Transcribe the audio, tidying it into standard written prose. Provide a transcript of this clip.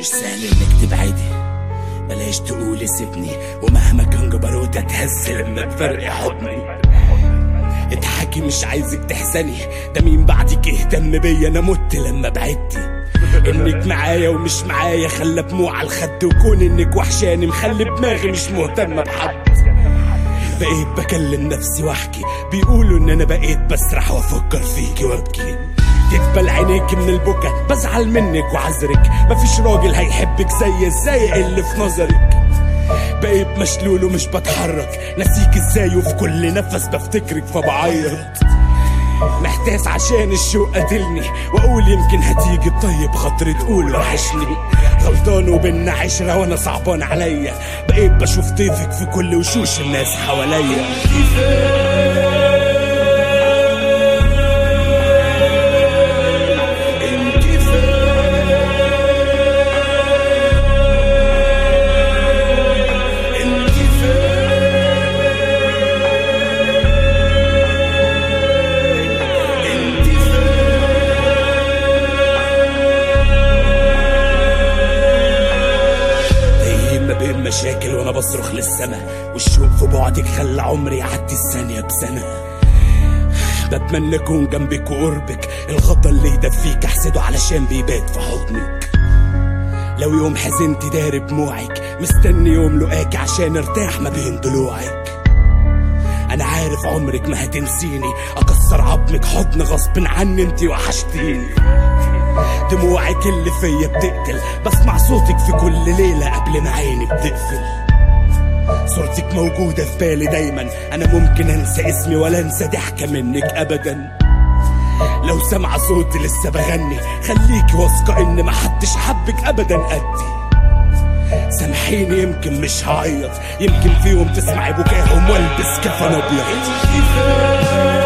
مش سهل انك تبعدي، بلاش تقولي سيبني، ومهما كان جبروت اتهز لما تفرقي حضني. اضحكي مش عايزك تحزني، ده مين بعدك اهتم بيا؟ انا مت لما بعدتي. انك معايا ومش معايا خلى دموع على الخد، وكون انك وحشاني مخلي دماغي مش مهتمة بحد. بقيت بكلم نفسي واحكي، بيقولوا ان انا بقيت بسرح وافكر فيكي وابكي. تدبل عينيك من البكا، بزعل منك وعذرك، مفيش راجل هيحبك زي الزايق اللي في نظرك. بقيت مشلول ومش بتحرك، نسيك ازاي وفي كل نفس بفتكرك فبعيط. محتاس عشان الشوق قتلني، واقول يمكن هتيجي بطيب خاطري تقول وحشني. غلطان وبينا عشرة وانا صعبان عليا، بقيت بشوف طيفك في كل وشوش الناس حواليا. مشاكل وانا بصرخ للسما، والشوق في بعدك خلى عمري يعدي الثانية بسنة. بتمنى اكون جنبك وقربك، الغطا اللي يدفيك احسده علشان بيبات في حضنك. لو يوم حزنت داري دموعك، مستني يوم لقاك عشان ارتاح ما بين ضلوعك. انا عارف عمرك ما هتنسيني، اكسر عظمك حضن غصب عني، انتي وحشتيني. دموعك اللي فيا بتقتل، بسمع صوتك في كل ليلة قبل ما عيني بتقفل. صورتك موجودة في بالي دايما، انا ممكن انسى اسمي ولا انسى ضحكة منك ابدا. لو سمع صوتي لسه بغني، خليكي واثقة ان محدش حبك ابدا قدي. سامحيني يمكن مش هعيط، يمكن في يوم تسمعي بكاهم والبس كفن ابيض.